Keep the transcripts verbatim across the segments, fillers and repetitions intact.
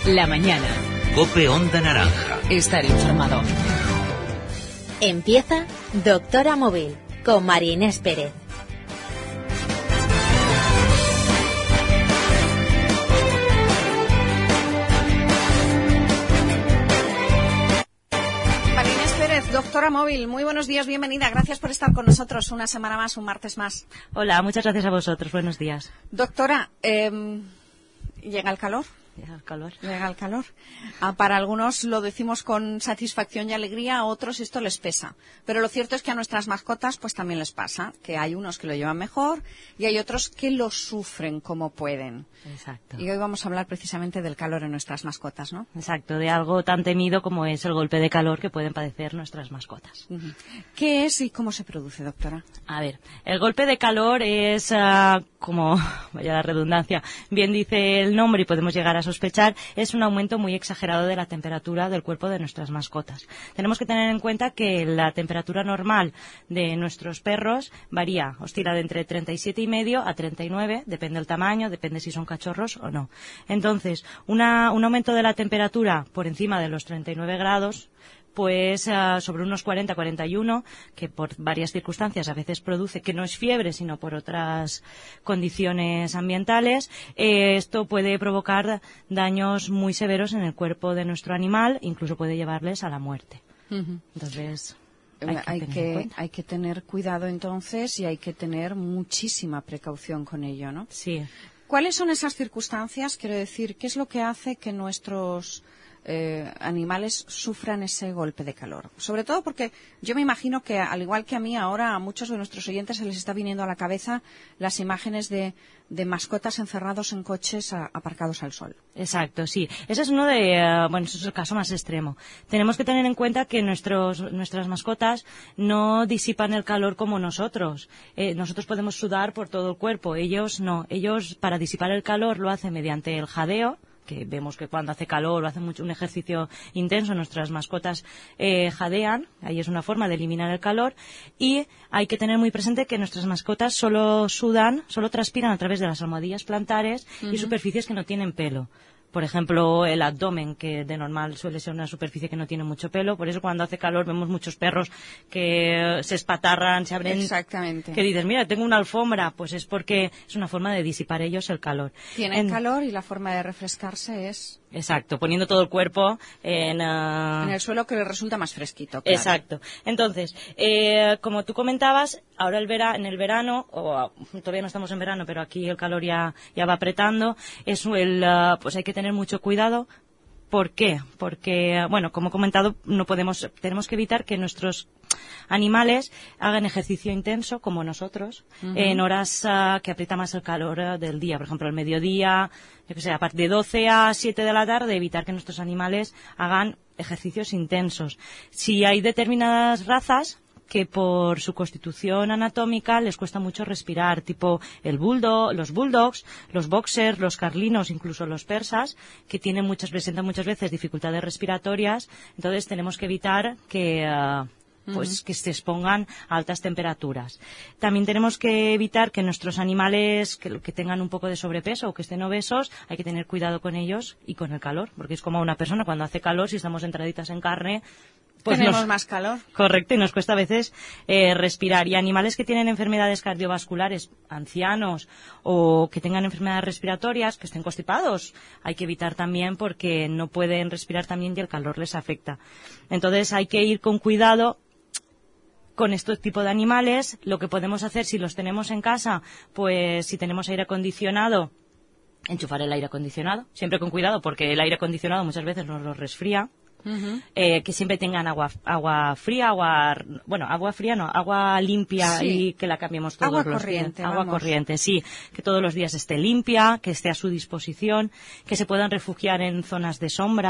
La mañana. COPE Onda Naranja. Estar informado. Empieza Doctora Móvil con María Inés Pérez. María Inés Pérez, Doctora Móvil, muy buenos días, bienvenida. Gracias por estar con nosotros una semana más, un martes más. Hola, muchas gracias a vosotros. Buenos días. Doctora, eh, ¿llega el calor? Llega el calor. Llega el calor. Ah, para algunos lo decimos con satisfacción y alegría, a otros esto les pesa. Pero lo cierto es que a nuestras mascotas pues también les pasa, que hay unos que lo llevan mejor y hay otros que lo sufren como pueden. Exacto. Y hoy vamos a hablar precisamente del calor en nuestras mascotas, ¿no? Exacto, de algo tan temido como es el golpe de calor que pueden padecer nuestras mascotas. Uh-huh. ¿Qué es y cómo se produce, doctora? A ver, el golpe de calor es, uh, como, vaya la redundancia, bien dice el nombre y podemos llegar a sospechar, es un aumento muy exagerado de la temperatura del cuerpo de nuestras mascotas. Tenemos que tener en cuenta que la temperatura normal de nuestros perros varía, oscila de entre treinta y siete y medio a treinta y nueve, depende del tamaño, depende si son cachorros o no. Entonces, una, un aumento de la temperatura por encima de los treinta y nueve grados, pues uh, sobre unos cuarenta a cuarenta y uno, que por varias circunstancias a veces produce, que no es fiebre, sino por otras condiciones ambientales, eh, esto puede provocar daños muy severos en el cuerpo de nuestro animal, incluso puede llevarles a la muerte. Uh-huh. Entonces, hay que, hay, tener que, hay que tener cuidado entonces y hay que tener muchísima precaución con ello, ¿no? Sí. ¿Cuáles son esas circunstancias? Quiero decir, ¿qué es lo que hace que nuestros Eh, animales sufran ese golpe de calor? Sobre todo porque yo me imagino que, al igual que a mí, ahora a muchos de nuestros oyentes se les está viniendo a la cabeza las imágenes de, de mascotas encerrados en coches a, aparcados al sol. Exacto, sí. Ese es uno de, uh, bueno, ese es el caso más extremo. Tenemos que tener en cuenta que nuestros, nuestras mascotas no disipan el calor como nosotros. Eh, nosotros podemos sudar por todo el cuerpo, ellos no. Ellos, para disipar el calor, lo hacen mediante el jadeo, que vemos que cuando hace calor o hace mucho, un ejercicio intenso, nuestras mascotas eh, jadean, ahí es una forma de eliminar el calor, y hay que tener muy presente que nuestras mascotas solo sudan, solo transpiran a través de las almohadillas plantares uh-huh. y superficies que no tienen pelo. Por ejemplo, el abdomen, que de normal suele ser una superficie que no tiene mucho pelo. Por eso cuando hace calor vemos muchos perros que se espatarran, se abren. Exactamente. Que dices, mira, tengo una alfombra. Pues es porque es una forma de disipar ellos el calor. Tienen en... calor y la forma de refrescarse es... Exacto, poniendo todo el cuerpo en... Uh... en el suelo, que les resulta más fresquito. Claro. Exacto. Entonces, eh, como tú comentabas, ahora el vera... en el verano, o todavía no estamos en verano, pero aquí el calor ya, ya va apretando, es el, uh, pues hay que tener mucho cuidado. ¿Por qué? Porque, bueno, como he comentado, no podemos, tenemos que evitar que nuestros animales hagan ejercicio intenso, como nosotros, uh-huh. en horas uh, que aprieta más el calor uh, del día. Por ejemplo, al mediodía, yo que sé, a partir de doce a siete de la tarde, evitar que nuestros animales hagan ejercicios intensos. Si hay determinadas razas que por su constitución anatómica les cuesta mucho respirar, tipo el bulldog, los bulldogs, los boxers, los carlinos, incluso los persas, que tienen muchas, presentan muchas veces dificultades respiratorias. Entonces tenemos que evitar que uh, pues uh-huh. que se expongan a altas temperaturas. También tenemos que evitar que nuestros animales que, que tengan un poco de sobrepeso o que estén obesos, hay que tener cuidado con ellos y con el calor, porque es como una persona cuando hace calor, si estamos entraditas en carne, pues tenemos nos, más calor. Correcto, y nos cuesta a veces eh, respirar. Y animales que tienen enfermedades cardiovasculares, ancianos, o que tengan enfermedades respiratorias, que estén constipados, hay que evitar también porque no pueden respirar también y el calor les afecta. Entonces hay que ir con cuidado con este tipo de animales. Lo que podemos hacer si los tenemos en casa, pues si tenemos aire acondicionado, enchufar el aire acondicionado, siempre con cuidado porque el aire acondicionado muchas veces nos lo resfría. Uh-huh. Eh, que siempre tengan agua agua fría, agua bueno, agua fría no, agua limpia, sí. Y que la cambiemos todos agua los corriente, días. Agua vamos. corriente, sí, que todos los días esté limpia, que esté a su disposición, que se puedan refugiar en zonas de sombra,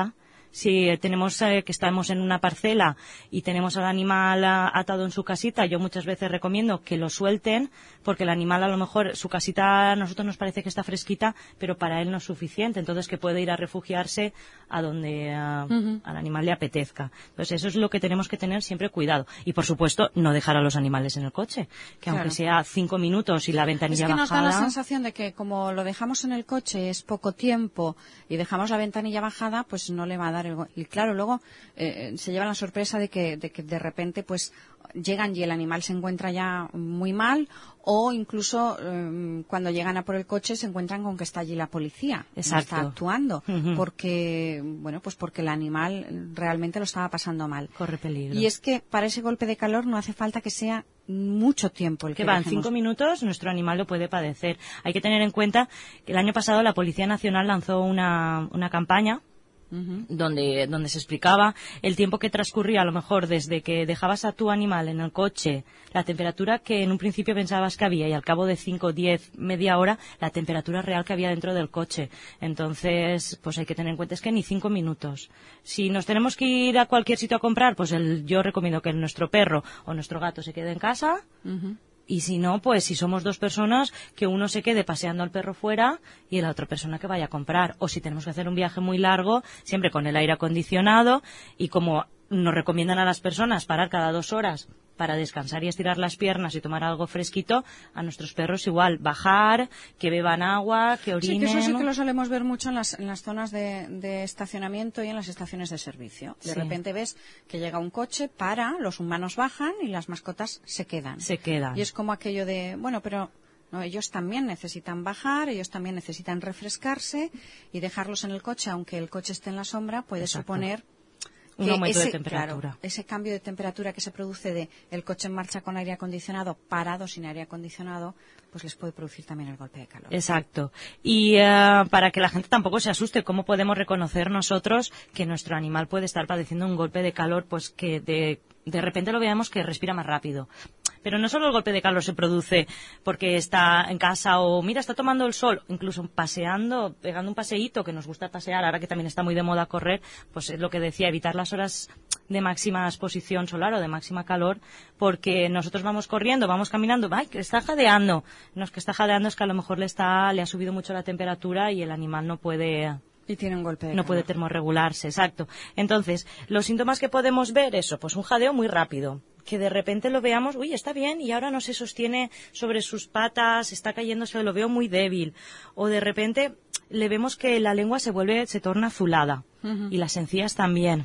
Si tenemos eh, que estamos en una parcela y tenemos al animal a, atado en su casita, yo muchas veces recomiendo que lo suelten, porque el animal a lo mejor, su casita a nosotros nos parece que está fresquita, pero para él no es suficiente, entonces que puede ir a refugiarse a donde a, uh-huh. al animal le apetezca. Entonces eso es lo que tenemos que tener siempre cuidado. Y por supuesto, no dejar a los animales en el coche, que claro. aunque sea cinco minutos y la ventanilla bajada... Es que nos da la sensación de que como lo dejamos en el coche es poco tiempo y dejamos la ventanilla bajada, pues no le va a dar el... Y claro, luego eh, se lleva la sorpresa de que, de que de repente pues llegan y el animal se encuentra ya muy mal, o incluso eh, cuando llegan a por el coche se encuentran con que está allí la policía. Exacto. Está actuando, uh-huh. porque bueno pues porque el animal realmente lo estaba pasando mal. Corre peligro. Y es que para ese golpe de calor no hace falta que sea mucho tiempo el que, que van dejemos. cinco minutos, nuestro animal lo puede padecer. Hay que tener en cuenta que el año pasado la Policía Nacional lanzó una, una campaña Uh-huh. donde donde se explicaba el tiempo que transcurría a lo mejor desde que dejabas a tu animal en el coche, la temperatura que en un principio pensabas que había, y al cabo de cinco, diez, media hora la temperatura real que había dentro del coche. Entonces pues hay que tener en cuenta es que ni cinco minutos. Si nos tenemos que ir a cualquier sitio a comprar, pues el, yo recomiendo que nuestro perro o nuestro gato se quede en casa. Uh-huh. Y si no, pues si somos dos personas, que uno se quede paseando al perro fuera y la otra persona que vaya a comprar. O si tenemos que hacer un viaje muy largo, siempre con el aire acondicionado, y como nos recomiendan a las personas parar cada dos horas para descansar y estirar las piernas y tomar algo fresquito, a nuestros perros igual, bajar, que beban agua, que orinen. Sí, que eso sí que lo solemos ver mucho en las, en las zonas de, de estacionamiento y en las estaciones de servicio. De sí. repente ves que llega un coche, para, los humanos bajan y las mascotas se quedan. Se quedan. Y es como aquello de, bueno, pero... No, ellos también necesitan bajar, ellos también necesitan refrescarse, y dejarlos en el coche, aunque el coche esté en la sombra, puede Exacto. suponer... un aumento ese, de temperatura. Claro, ese cambio de temperatura que se produce de el coche en marcha con aire acondicionado, parado sin aire acondicionado, pues les puede producir también el golpe de calor. Exacto. Y uh, para que la gente tampoco se asuste, ¿cómo podemos reconocer nosotros que nuestro animal puede estar padeciendo un golpe de calor? Pues que de, de repente lo veamos que respira más rápido. Pero no solo el golpe de calor se produce porque está en casa o, mira, está tomando el sol, incluso paseando, pegando un paseíto, que nos gusta pasear, ahora que también está muy de moda correr, pues es lo que decía, evitar las horas de máxima exposición solar o de máxima calor, porque nosotros vamos corriendo, vamos caminando, ¡ay, que está jadeando! No, es que está jadeando, es que a lo mejor le está, le ha subido mucho la temperatura y el animal no puede... Y tiene un golpe de No calor. puede termorregularse, exacto. Entonces, los síntomas que podemos ver, eso, pues un jadeo muy rápido, que de repente lo veamos, uy, está bien, y ahora no se sostiene sobre sus patas, está cayéndose, lo veo muy débil. O de repente le vemos que la lengua se vuelve, se torna azulada, uh-huh. y las encías también.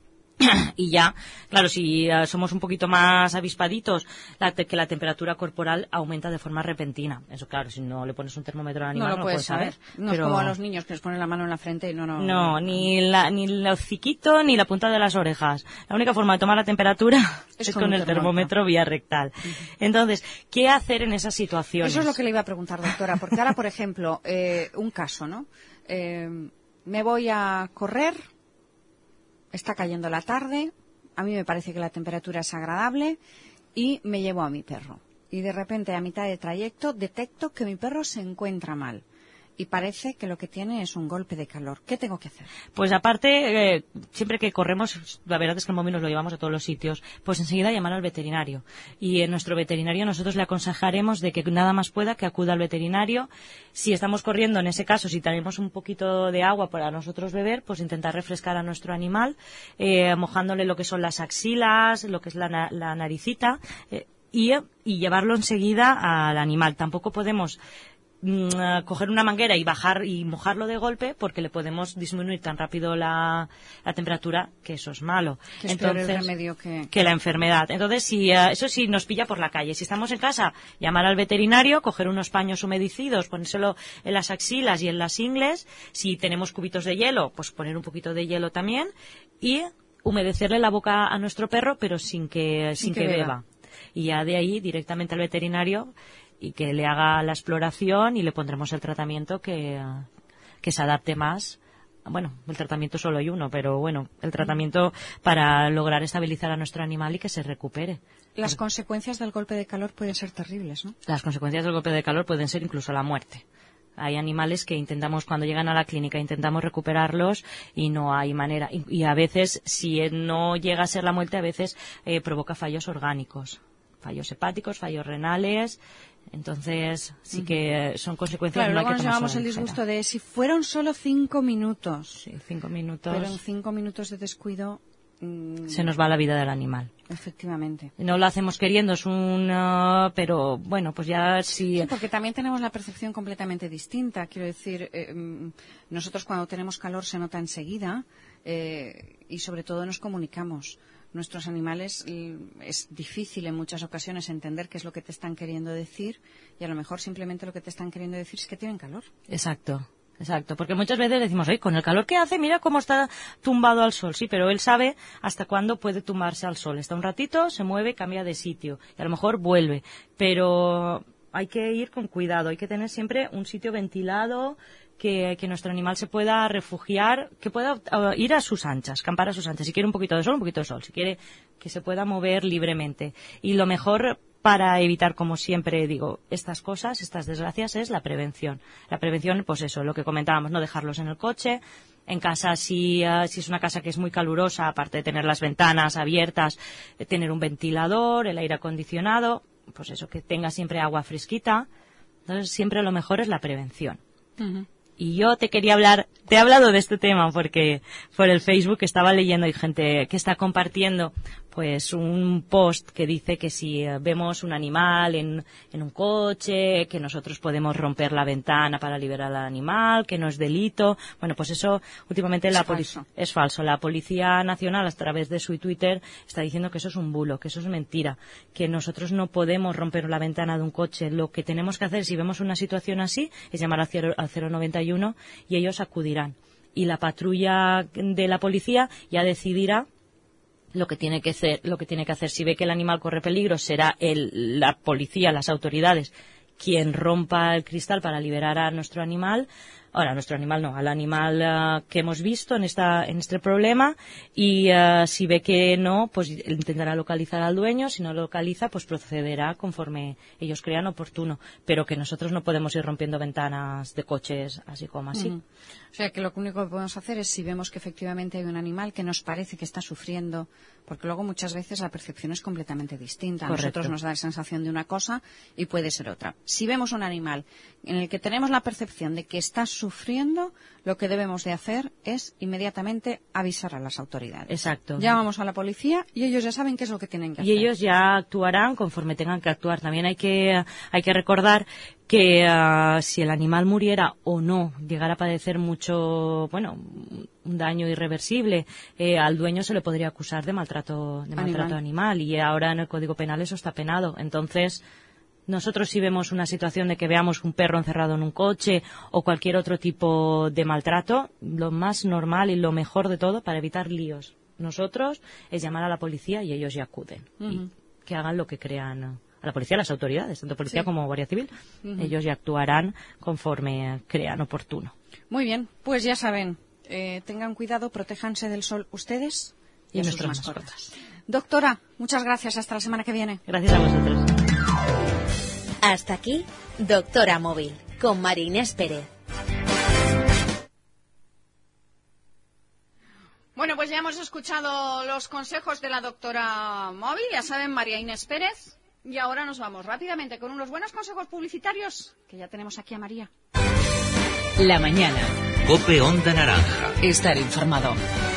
Y ya, claro, si uh, somos un poquito más avispaditos, la te- que la temperatura corporal aumenta de forma repentina. Eso, claro, si no le pones un termómetro al animal, no lo no puedes puedes saber. saber. No pero... es como a los niños que les ponen la mano en la frente y no... No, no ni, la, ni el hociquito ni la punta de las orejas. La única forma de tomar la temperatura es, es con, con el termómetro vía rectal. Uh-huh. Entonces, ¿qué hacer en esas situaciones? Eso es lo que le iba a preguntar, doctora, porque ahora, por ejemplo, eh, un caso, ¿no? Eh, me voy a correr... Está cayendo la tarde, a mí me parece que la temperatura es agradable y me llevo a mi perro. Y de repente, a mitad de trayecto, detecto que mi perro se encuentra mal. Y parece que lo que tiene es un golpe de calor. ¿Qué tengo que hacer? Pues aparte, eh, siempre que corremos, la verdad es que el móvil nos lo llevamos a todos los sitios, pues enseguida llamar al veterinario. Y en nuestro veterinario nosotros le aconsejaremos de que nada más pueda que acuda al veterinario. Si estamos corriendo, en ese caso, si tenemos un poquito de agua para nosotros beber, pues intentar refrescar a nuestro animal, eh, mojándole lo que son las axilas, lo que es la, na- la naricita, eh, y, y llevarlo enseguida al animal. Tampoco podemos coger una manguera y bajar y mojarlo de golpe porque le podemos disminuir tan rápido la, la temperatura que eso es malo. Que es Entonces, peor el remedio que... que la enfermedad. Entonces, si uh, eso sí nos pilla por la calle. Si estamos en casa, llamar al veterinario, coger unos paños humedecidos, ponérselo en las axilas y en las ingles. Si tenemos cubitos de hielo, pues poner un poquito de hielo también y humedecerle la boca a nuestro perro, pero sin que, sin, sin que, que beba. beba. Y ya de ahí directamente al veterinario y que le haga la exploración y le pondremos el tratamiento que, que se adapte más. Bueno, el tratamiento solo hay uno, pero bueno, el tratamiento para lograr estabilizar a nuestro animal y que se recupere. Las Porque consecuencias del golpe de calor pueden ser terribles, ¿no? Las consecuencias del golpe de calor pueden ser incluso la muerte. Hay animales que intentamos, cuando llegan a la clínica, intentamos recuperarlos y no hay manera. Y, y a veces, si no llega a ser la muerte, a veces eh, provoca fallos orgánicos, fallos hepáticos, fallos renales. Entonces, sí que son consecuencias. Claro, no hay luego que nos tomárselo llevamos a el la ligera. disgusto de si fueron solo cinco minutos. Sí, cinco minutos. Pero en cinco minutos de descuido mmm, se nos va la vida del animal. Efectivamente. No lo hacemos queriendo, es un... Uh, pero, bueno, pues ya sí... Sí, porque también tenemos la percepción completamente distinta. Quiero decir, eh, nosotros cuando tenemos calor se nota enseguida eh, y sobre todo nos comunicamos. Nuestros animales es difícil en muchas ocasiones entender qué es lo que te están queriendo decir y a lo mejor simplemente lo que te están queriendo decir es que tienen calor. Exacto. Exacto, porque muchas veces decimos, oye, con el calor que hace, mira cómo está tumbado al sol. Sí, pero él sabe hasta cuándo puede tumbarse al sol. Está un ratito, se mueve, cambia de sitio y a lo mejor vuelve. Pero hay que ir con cuidado, hay que tener siempre un sitio ventilado, que, que nuestro animal se pueda refugiar, que pueda uh, ir a sus anchas, campar a sus anchas. Si quiere un poquito de sol, un poquito de sol. Si quiere que se pueda mover libremente. Y lo mejor para evitar, como siempre digo, estas cosas, estas desgracias, es la prevención. La prevención, pues eso, lo que comentábamos, no dejarlos en el coche. En casa, si, uh, si es una casa que es muy calurosa, aparte de tener las ventanas abiertas, de tener un ventilador, el aire acondicionado, pues eso, que tenga siempre agua fresquita. Entonces, siempre lo mejor es la prevención. Uh-huh. Y yo te quería hablar, te he hablado de este tema porque por el Facebook estaba leyendo y gente que está compartiendo pues un post que dice que si vemos un animal en, en un coche, que nosotros podemos romper la ventana para liberar al animal, que no es delito. Bueno, pues eso últimamente la policía es falso. La Policía Nacional, a través de su Twitter, está diciendo que eso es un bulo, que eso es mentira, que nosotros no podemos romper la ventana de un coche. Lo que tenemos que hacer si vemos una situación así es llamar al cero noventa y uno y ellos acudirán. Y la patrulla de la policía ya decidirá lo que tiene que hacer, lo que tiene que hacer. Si ve que el animal corre peligro, será el, la policía, las autoridades, quien rompa el cristal para liberar a nuestro animal. Ahora, nuestro animal no, al animal uh, que hemos visto en esta en este problema, y uh, si ve que no, pues intentará localizar al dueño. Si no lo localiza, pues procederá conforme ellos crean oportuno. Pero que nosotros no podemos ir rompiendo ventanas de coches así como así. Mm. O sea, que lo único que podemos hacer es, si vemos que efectivamente hay un animal que nos parece que está sufriendo, porque luego muchas veces la percepción es completamente distinta. A Correcto. nosotros nos da la sensación de una cosa y puede ser otra. Si vemos un animal en el que tenemos la percepción de que está sufriendo, lo que debemos de hacer es inmediatamente avisar a las autoridades. Exacto. Llamamos a la policía y ellos ya saben qué es lo que tienen que hacer. Y ellos ya actuarán conforme tengan que actuar. También hay que, hay que recordar que uh, si el animal muriera o no, llegara a padecer mucho, bueno, un daño irreversible, eh, al dueño se le podría acusar de maltrato, de maltrato animal. animal. Y ahora en el Código Penal eso está penado. Entonces, nosotros si vemos una situación de que veamos un perro encerrado en un coche o cualquier otro tipo de maltrato, lo más normal y lo mejor de todo para evitar líos nosotros es llamar a la policía y ellos ya acuden. Uh-huh. Y que hagan lo que crean. A la policía, a las autoridades, tanto policía sí. como Guardia Civil, uh-huh. ellos ya actuarán conforme crean oportuno. Muy bien, pues ya saben, eh, tengan cuidado, protéjanse del sol ustedes y, y nuestras mascotas. mascotas. Doctora, muchas gracias, hasta la semana que viene. Gracias a vosotros. Hasta aquí, Doctora Móvil, con María Inés Pérez. Bueno, pues ya hemos escuchado los consejos de la doctora Móvil, ya saben, María Inés Pérez. Y ahora nos vamos rápidamente con unos buenos consejos publicitarios, que ya tenemos aquí a María. La mañana. COPE Onda Naranja. Estar informado.